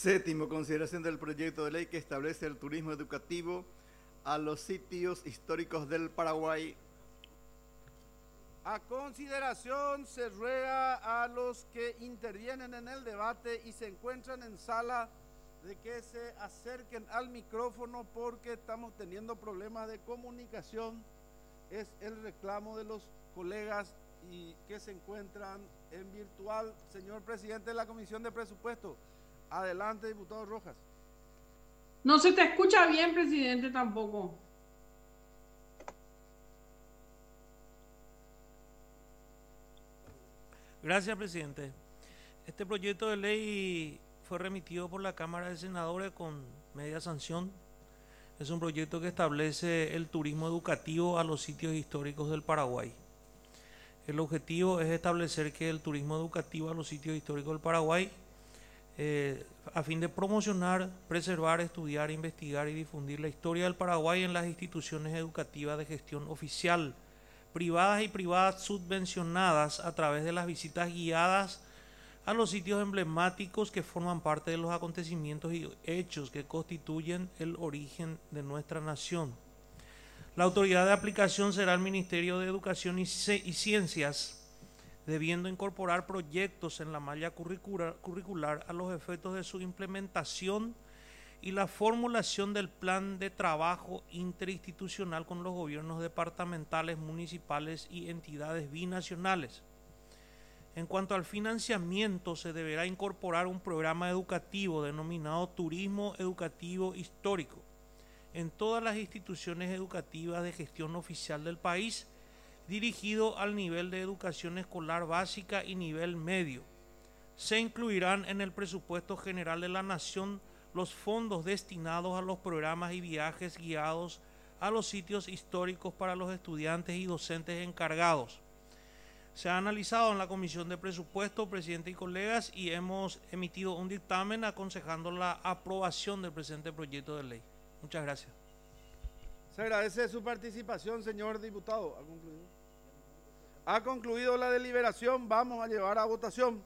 Séptimo, consideración del proyecto de ley que establece el turismo educativo a los sitios históricos del Paraguay. A consideración se ruega a los que intervienen en el debate y se encuentran en sala de que se acerquen al micrófono porque estamos teniendo problemas de comunicación. Es el reclamo de los colegas y que se encuentran en virtual. Señor presidente de la Comisión de Presupuesto, adelante, diputado Rojas. No se te escucha bien, presidente, tampoco. Gracias, presidente. Este proyecto de ley fue remitido por la Cámara de Senadores con media sanción. Es un proyecto que establece el turismo educativo a los sitios históricos del Paraguay. El objetivo es establecer que el turismo educativo a los sitios históricos del Paraguay, a fin de promocionar, preservar, estudiar, investigar y difundir la historia del Paraguay en las instituciones educativas de gestión oficial, privadas y privadas subvencionadas a través de las visitas guiadas a los sitios emblemáticos que forman parte de los acontecimientos y hechos que constituyen el origen de nuestra nación. La autoridad de aplicación será el Ministerio de Educación y Ciencias, debiendo incorporar proyectos en la malla curricular a los efectos de su implementación y la formulación del plan de trabajo interinstitucional con los gobiernos departamentales, municipales y entidades binacionales. En cuanto al financiamiento, se deberá incorporar un programa educativo denominado Turismo Educativo Histórico en todas las instituciones educativas de gestión oficial del país, dirigido al nivel de educación escolar básica y nivel medio. Se incluirán en el presupuesto general de la Nación los fondos destinados a los programas y viajes guiados a los sitios históricos para los estudiantes y docentes encargados. Se ha analizado en la Comisión de Presupuesto, presidente y colegas, y hemos emitido un dictamen aconsejando la aprobación del presente proyecto de ley. Muchas gracias. Se agradece su participación, señor diputado. Ha concluido la deliberación. Vamos a llevar a votación.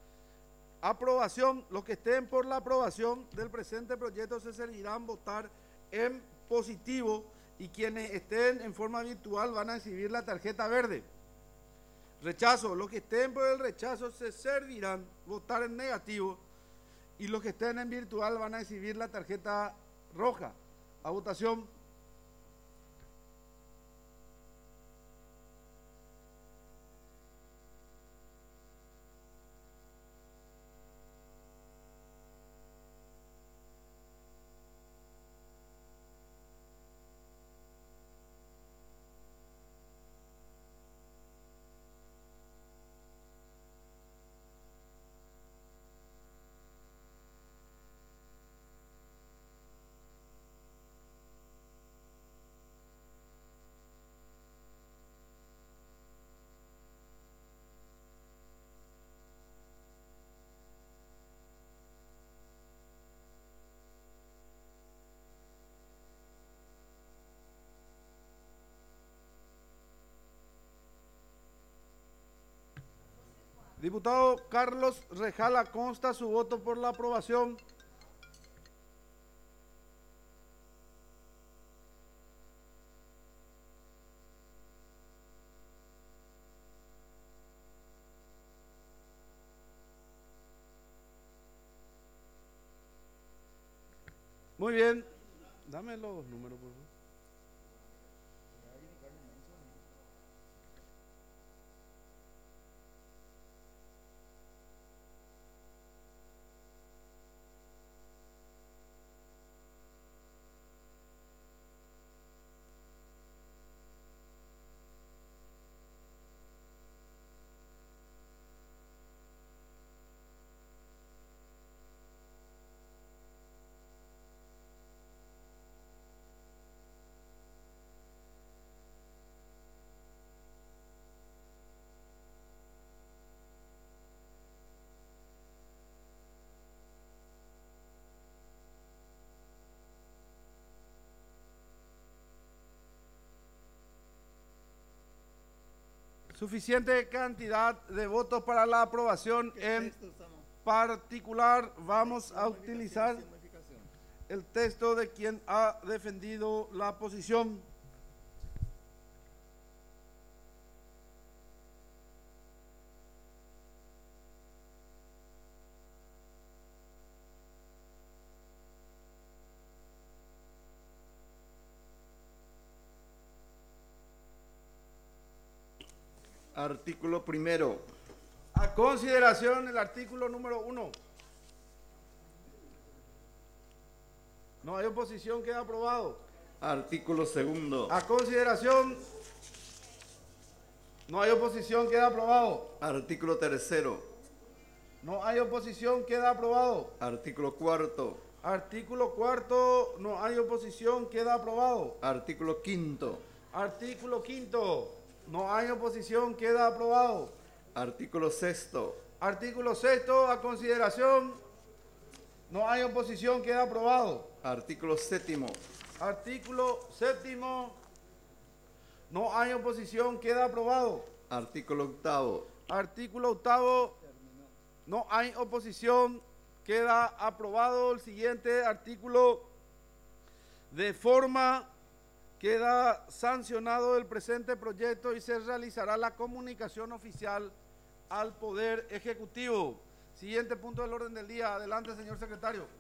Aprobación. Los que estén por la aprobación del presente proyecto se servirán votar en positivo y quienes estén en forma virtual van a exhibir la tarjeta verde. Rechazo. Los que estén por el rechazo se servirán votar en negativo y los que estén en virtual van a exhibir la tarjeta roja. A votación. Diputado Carlos Rejala, consta su voto por la aprobación. Muy bien. Dame los números, por favor. Suficiente cantidad de votos para la aprobación en particular vamos a utilizar el texto de quien ha defendido la posición. Artículo primero. A consideración el artículo número 1. No hay oposición, queda aprobado. Artículo segundo. A consideración. No hay oposición, queda aprobado. Artículo tercero. No hay oposición, queda aprobado. Artículo cuarto. Artículo cuarto. No hay oposición, queda aprobado. Artículo quinto. Artículo quinto. No hay oposición, queda aprobado. Artículo sexto. Artículo sexto. A consideración. No hay oposición, queda aprobado. Artículo séptimo. Artículo séptimo. No hay oposición, queda aprobado. Artículo octavo. Artículo octavo. No hay oposición, queda aprobado. El siguiente artículo: de forma queda sancionado el presente proyecto y se realizará la comunicación oficial al Poder Ejecutivo. Siguiente punto del orden del día. Adelante, señor secretario.